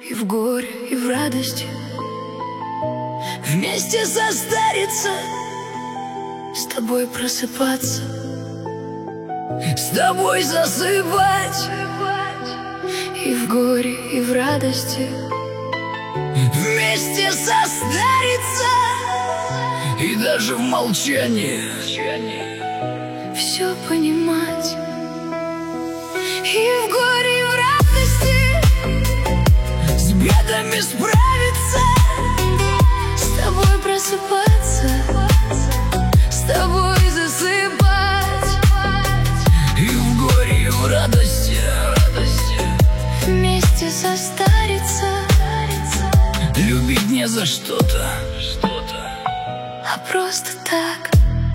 и в горе, и в радости, вместе состариться, с тобой просыпаться, с тобой засыпать. И в горе, и в радости, вместе состариться, и даже в молчании все понимать. И в горе, и в радости, с бедами справиться, с тобой просыпаться, с тобой засыпать. И в горе, и в радости, вместе состариться, любить не за что-то, а просто так.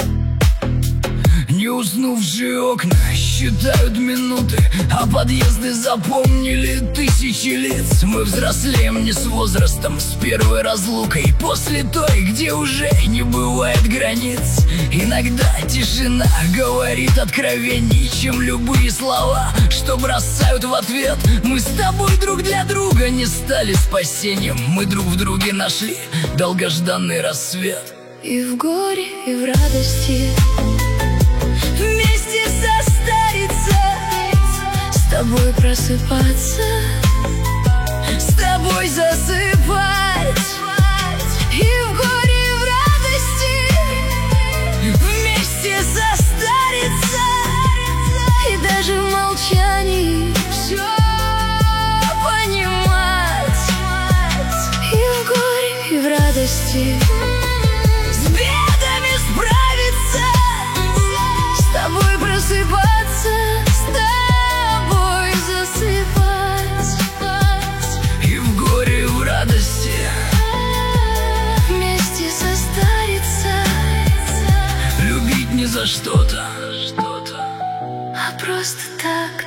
Не уснувшие окна считают минуты, а подъезды запомнили тысячи лиц. Мы взрослеем не с возрастом, с первой разлукой, после той, где уже не бывает границ. Иногда тишина говорит откровенней, чем любые слова, что бросают в ответ. Мы с тобой друг для друга не стали спасением, мы друг в друге нашли долгожданный рассвет. И в горе, и в радости, вместе состариться, с тобой просыпаться, с тобой засыпать. И в горе, и в радости, вместе состариться, и даже в молчании все понимать. И в горе, и в радости, с бедами справиться, с тобой просыпаться, с тобой засыпать. И в горе, и в радости, вместе состариться, любить не за что-то, а просто так.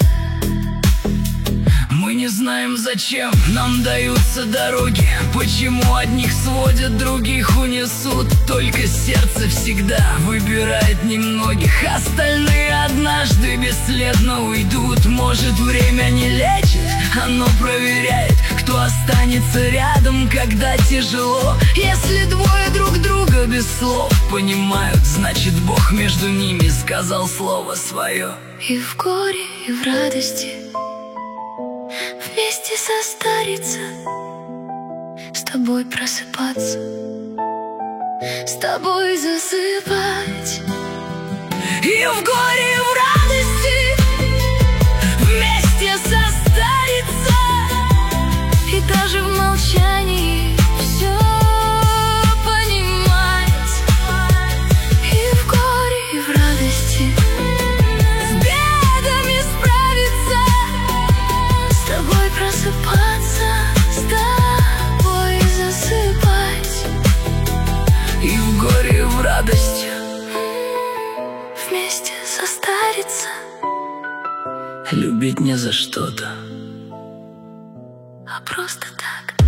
Мы не знаем, зачем нам даются дороги, почему одних сводят, других унесут. Только сердце всегда выбирает немногих, остальные однажды бесследно уйдут. Может, время не лечит, оно проверяет, кто останется рядом, когда тяжело. Если двое друг друга без слов понимают, значит, Бог между ними сказал слово свое. И в горе, и в радости, вместе состариться, с тобой просыпаться, с тобой засыпать. И в горе, и в радости, вместе состариться, и даже в молчании все понимать. И в горе, и в радости, с бедами справиться, с тобой просыпаться, с тобой засыпать. И в горе, и в радости, вместе состариться, любить не за что-то, а просто так.